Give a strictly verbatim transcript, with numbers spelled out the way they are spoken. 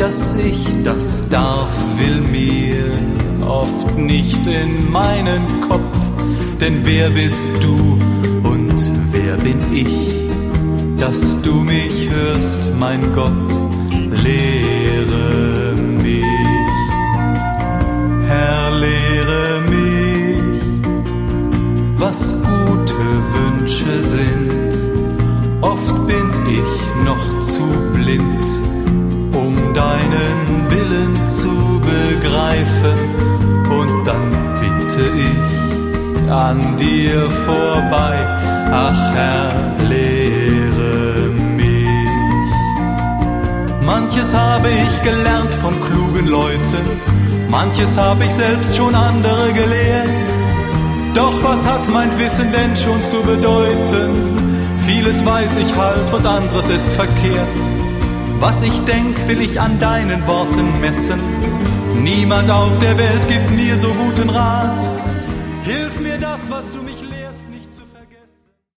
dass ich das darf, will mir oft nicht in meinen Kopf. Denn wer bist du und wer bin ich, dass du mich hörst, mein Gott, lehre mich. Herr, lehre mich, was gute Wünsche sind. Oft bin ich noch zu blind, um deinen Willen zu begreifen. Und dann bitte ich an dir vorbei, ach Herr, lehre mich. Manches habe ich gelernt von klugen Leuten, manches habe ich selbst schon andere gelehrt. Doch was hat mein Wissen denn schon zu bedeuten? Vieles weiß ich halb und anderes ist verkehrt. Was ich denk, will ich an deinen Worten messen. Niemand auf der Welt gibt mir so guten Rat. Hilf mir das, was du mich